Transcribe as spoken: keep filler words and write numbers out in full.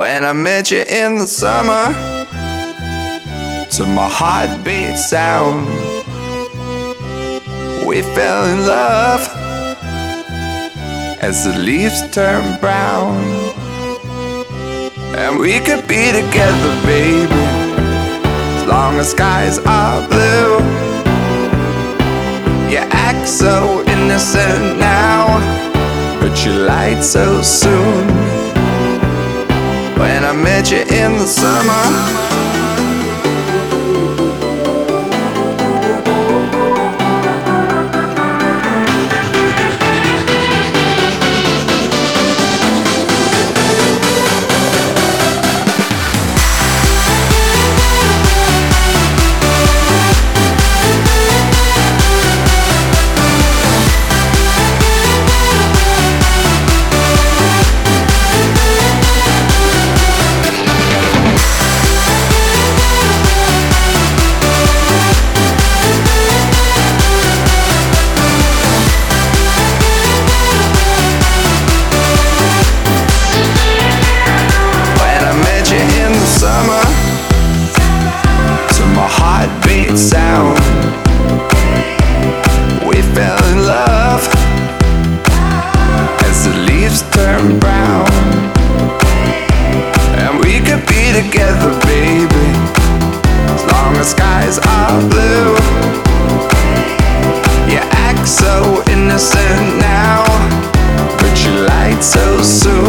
When I met you in the summer, to my heartbeat sound, we fell in love as the leaves turn brown. And we could be together, baby, as long as skies are blue. You act so innocent now, but you lied so soon. When I met you in the summer, heartbeat sound, we fell in love as the leaves turn brown. And we could be together, baby, as long as skies are blue. You act so innocent now, but you lied so soon.